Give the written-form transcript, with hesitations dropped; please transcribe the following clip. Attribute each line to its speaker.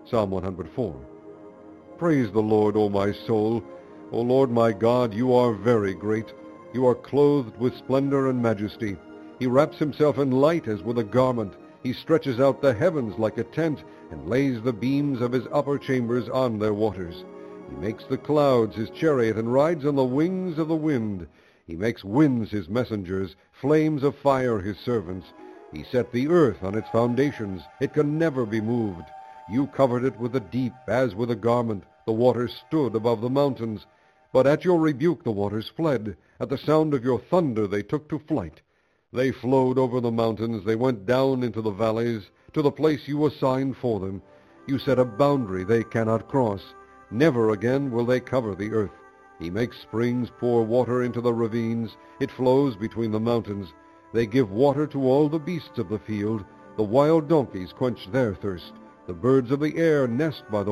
Speaker 1: Psalm 104. Praise the Lord, O my soul. O Lord my God, you are very great. You are clothed with splendor and majesty. He wraps himself in light as with a garment. He stretches out the heavens like a tent, and lays the beams of his upper chambers on their waters. He makes the clouds his chariot, and rides on the wings of the wind. He makes winds his messengers, flames of fire his servants. He set the earth on its foundations. It can never be moved. You covered it with the deep as with a garment. The waters stood above the mountains. But at your rebuke the waters fled. At the sound of your thunder they took to flight. They flowed over the mountains. They went down into the valleys, to the place you assigned for them. You set a boundary they cannot cross. Never again will they cover the earth. He makes springs pour water into the ravines. It flows between the mountains. They give water to all the beasts of the field. The wild donkeys quench their thirst. The birds of the air nest by the